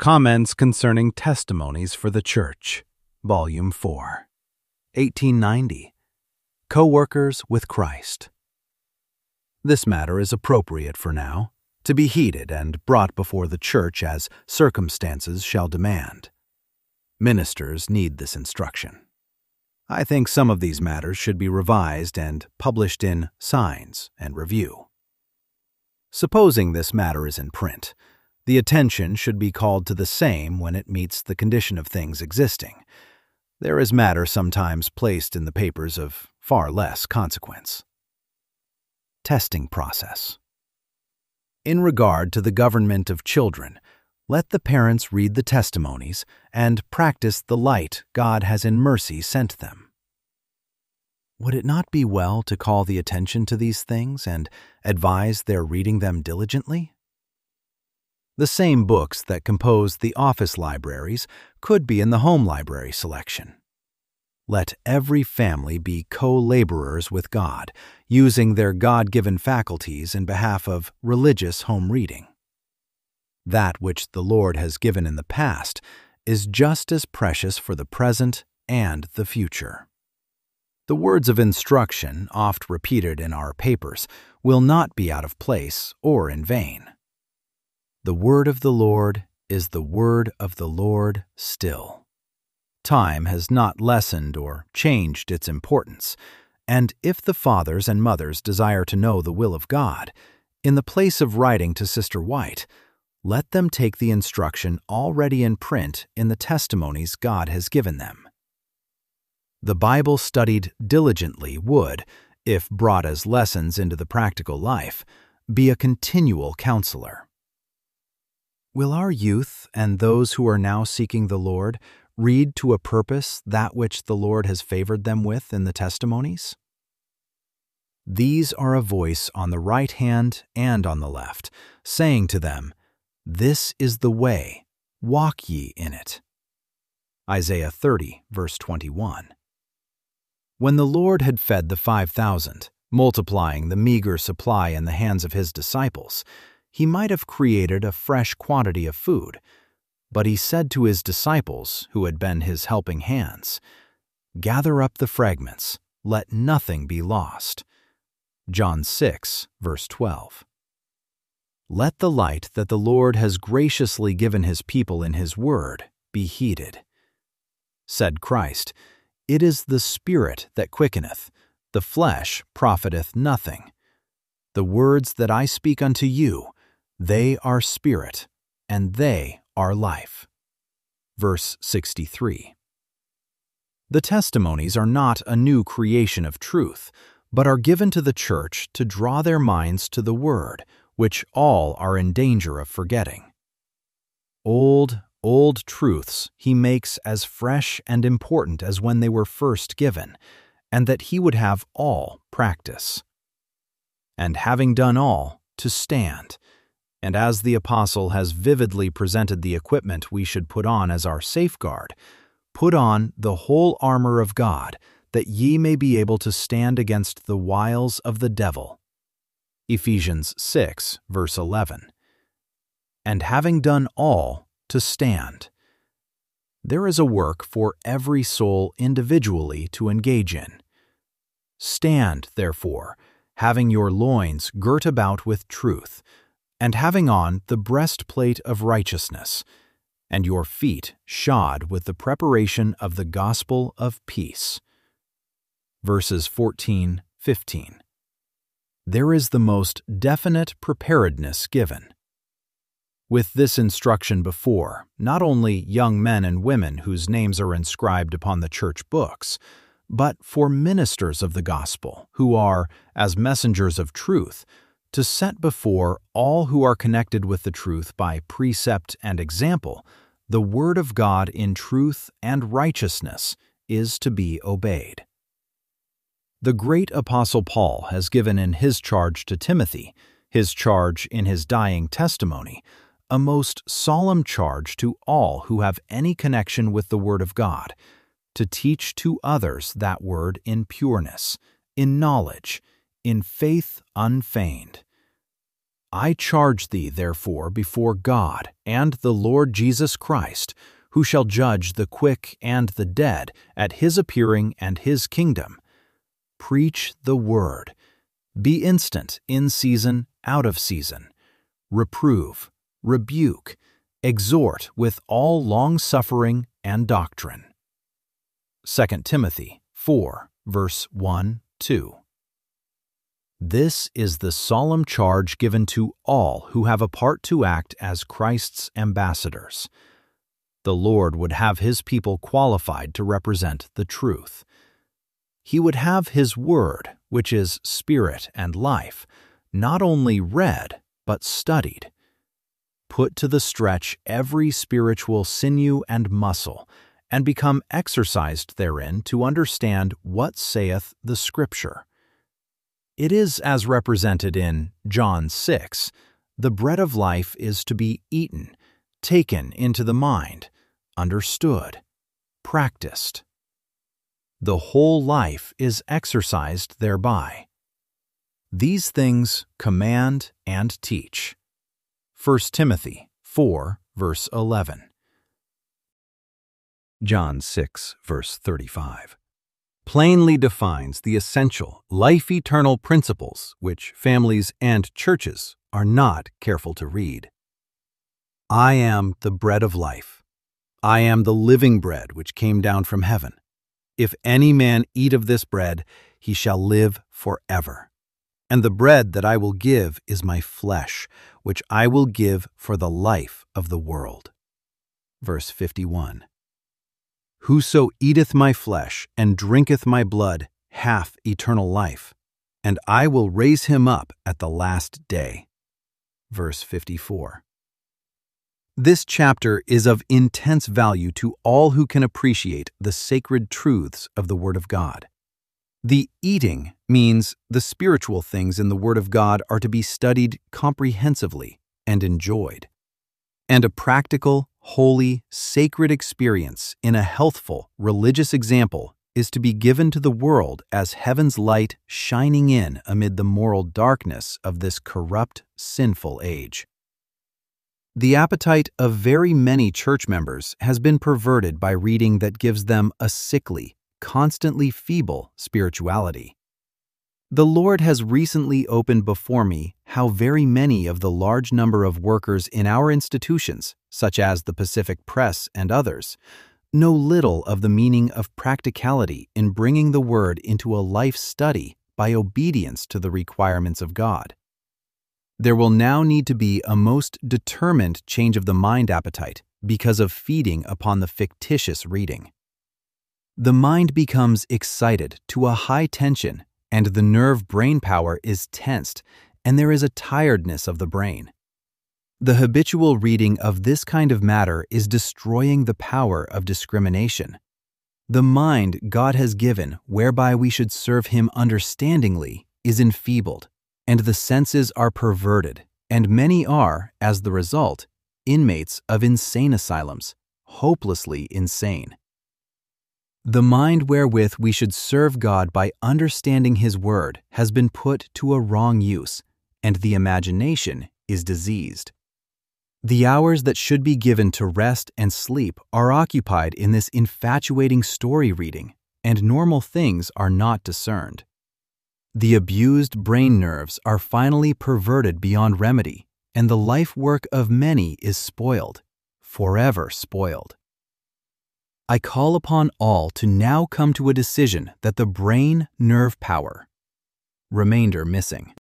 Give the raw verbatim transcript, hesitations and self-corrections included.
Comments Concerning Testimonies for the Church, Volume four, eighteen ninety, Co-Workers with Christ. This matter is appropriate for now, to be heeded and brought before the Church as circumstances shall demand. Ministers need this instruction. I think some of these matters should be revised and published in Signs and Review. Supposing this matter is in print, the attention should be called to the same when it meets the condition of things existing. There is matter sometimes placed in the papers of far less consequence. Testing process. In regard to the government of children, let the parents read the testimonies and practice the light God has in mercy sent them. Would it not be well to call the attention to these things and advise their reading them diligently? The same books that compose the office libraries could be in the home library selection. Let every family be co-laborers with God, using their God-given faculties in behalf of religious home reading. That which the Lord has given in the past is just as precious for the present and the future. The words of instruction, oft repeated in our papers, will not be out of place or in vain. The word of the Lord is the word of the Lord still. Time has not lessened or changed its importance, and if the fathers and mothers desire to know the will of God, in the place of writing to Sister White, let them take the instruction already in print in the testimonies God has given them. The Bible studied diligently would, if brought as lessons into the practical life, be a continual counselor. Will our youth and those who are now seeking the Lord read to a purpose that which the Lord has favored them with in the testimonies? These are a voice on the right hand and on the left, saying to them, "This is the way, walk ye in it." Isaiah thirty, verse twenty-one. When the Lord had fed the five thousand, multiplying the meager supply in the hands of his disciples, he might have created a fresh quantity of food, but he said to his disciples, who had been his helping hands, "Gather up the fragments, let nothing be lost." John six, verse twelve. Let the light that the Lord has graciously given his people in his word be heeded. Said Christ, "It is the Spirit that quickeneth, the flesh profiteth nothing. The words that I speak unto you, they are spirit, and they are life." Verse sixty-three. The testimonies are not a new creation of truth, but are given to the church to draw their minds to the word, which all are in danger of forgetting. Old, old truths he makes as fresh and important as when they were first given, and that he would have all practice. And having done all, to stand. And as the apostle has vividly presented the equipment we should put on as our safeguard, put on the whole armor of God, that ye may be able to stand against the wiles of the devil. Ephesians six, verse eleven. And having done all, to stand. There is a work for every soul individually to engage in. Stand, therefore, having your loins girt about with truth, and having on the breastplate of righteousness, and your feet shod with the preparation of the gospel of peace. Verses fourteen, fifteen. There is the most definite preparedness given. With this instruction before, not only young men and women whose names are inscribed upon the church books, but for ministers of the gospel, who are, as messengers of truth, to set before all who are connected with the truth by precept and example, the word of God in truth and righteousness is to be obeyed. The great Apostle Paul has given in his charge to Timothy, his charge in his dying testimony, a most solemn charge to all who have any connection with the Word of God, to teach to others that Word in pureness, in knowledge, in faith unfeigned. I charge thee therefore before God and the Lord Jesus Christ, who shall judge the quick and the dead at his appearing and his kingdom. Preach the word. Be instant in season, out of season. Reprove, rebuke, exhort with all long-suffering and doctrine. Second Timothy four, verse one, two. This is the solemn charge given to all who have a part to act as Christ's ambassadors. The Lord would have his people qualified to represent the truth. He would have his word, which is spirit and life, not only read, but studied. Put to the stretch every spiritual sinew and muscle, and become exercised therein to understand what saith the Scripture. It is as represented in John six, the bread of life is to be eaten, taken into the mind, understood, practiced. The whole life is exercised thereby. These things command and teach. First Timothy four, verse eleven. John six, verse thirty-five. Plainly defines the essential, life-eternal principles which families and churches are not careful to read. I am the bread of life. I am the living bread which came down from heaven. If any man eat of this bread, he shall live forever. And the bread that I will give is my flesh, which I will give for the life of the world. Verse fifty-one. Whoso eateth my flesh and drinketh my blood hath eternal life, and I will raise him up at the last day. Verse fifty-four. This chapter is of intense value to all who can appreciate the sacred truths of the Word of God. The eating means the spiritual things in the Word of God are to be studied comprehensively and enjoyed. And a practical, holy, sacred experience in a healthful, religious example is to be given to the world as heaven's light shining in amid the moral darkness of this corrupt, sinful age. The appetite of very many church members has been perverted by reading that gives them a sickly, constantly feeble spirituality. The Lord has recently opened before me how very many of the large number of workers in our institutions, such as the Pacific Press and others, know little of the meaning of practicality in bringing the Word into a life study by obedience to the requirements of God. There will now need to be a most determined change of the mind appetite because of feeding upon the fictitious reading. The mind becomes excited to a high tension, and the nerve brain power is tensed, and there is a tiredness of the brain. The habitual reading of this kind of matter is destroying the power of discrimination. The mind God has given, whereby we should serve Him understandingly, is enfeebled, and the senses are perverted, and many are, as the result, inmates of insane asylums, hopelessly insane. The mind wherewith we should serve God by understanding His Word has been put to a wrong use, and the imagination is diseased. The hours that should be given to rest and sleep are occupied in this infatuating story reading, and normal things are not discerned. The abused brain nerves are finally perverted beyond remedy, and the life work of many is spoiled, forever spoiled. I call upon all to now come to a decision that the brain nerve power, remainder missing,